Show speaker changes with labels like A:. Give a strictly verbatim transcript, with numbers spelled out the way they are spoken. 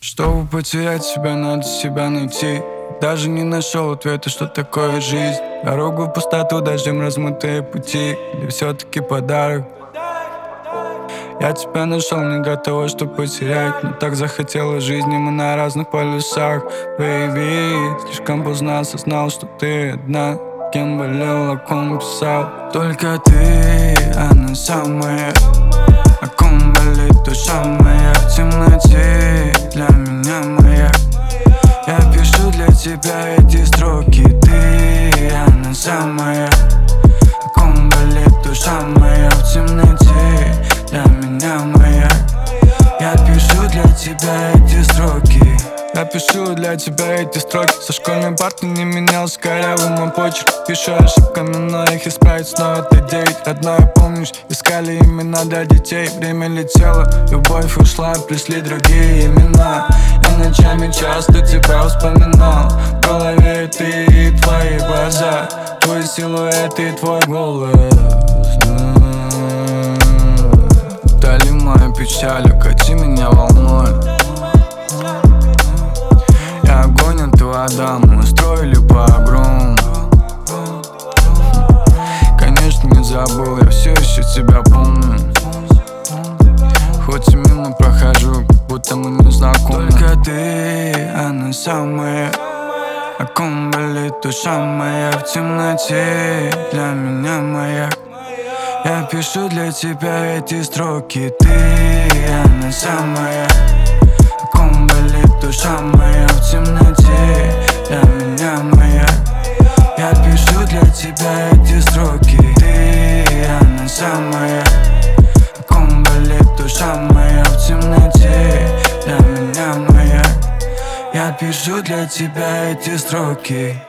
A: Чтобы потерять себя, надо себя найти. Даже не нашел ответа, что такое жизнь. Дорогу в пустоту, дождем размытые пути. Или все-таки подарок? Я тебя нашел не для того, чтобы потерять, но так захотела жизни, мы на разных полюсах. Бэйби, слишком поздно осознал, что ты одна. Кем болел, о ком писал. Только ты, она самая. О ком болит душа моя в темноте. Для меня моя. Я пишу для тебя эти строки. Ты, она самая. О ком болит душа моя в темноте. Для меня моя. Я пишу для тебя эти строки. Я пишу для тебя эти строки. Со школьной парты не менялся корявый мой почерк. Пишу ошибками, но их исправить снова это девять. Родное, помнишь, искали имена для детей. Время летело, любовь ушла, пришли другие имена. Я ночами часто тебя вспоминал. В голове ты и твои глаза, твой силуэт и твой голос. Вдали моя печаль, окати меня волной. Я огонь, а ты вода, мы устроили погром. Конечно, не забыл, я все еще тебя помню. Хоть и мимо прохожу, как будто мы не знакомы. Только ты, она самая. О ком болит душа моя в темноте. Для меня моя. Я пишу для тебя эти строки. Ты, она самая. О ком болит душа моя в темноте. Для меня моя. Я пишу для тебя эти строки. Ты, она самая. О ком болит душа моя в темноте. Для меня моя. Я пишу для тебя эти строки.